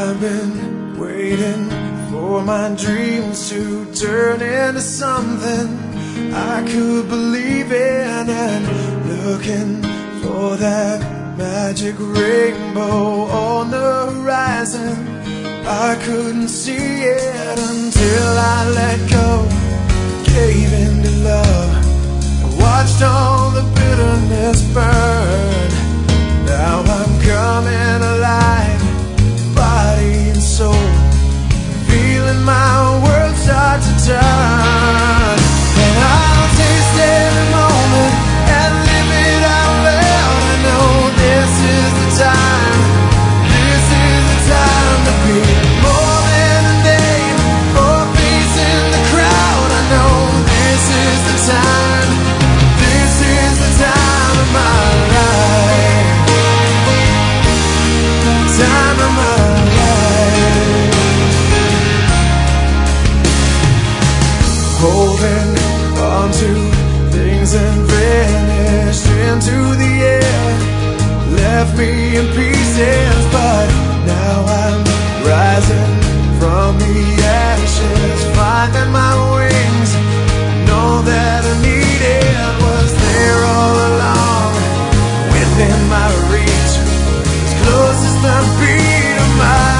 I've been waiting for my dreams to turn into something I could believe in, and looking for that magic rainbow on the horizon. I couldn't see it until I let go, gave in to love, and watched all the bitterness burn. Now I'm coming alive, body and soul, feeling my world start to turn. And I'll taste every moment and live it out loud. I know this is the time, this is the time to be more than a name or a face in the crowd. I know this is the time, this is the time of my life, time of my life. Holding on to things and vanished into the air, left me in pieces, but now I'm rising from the ashes, finding my wings. Know that I needed was there all along, within my reach, as close as the beat of my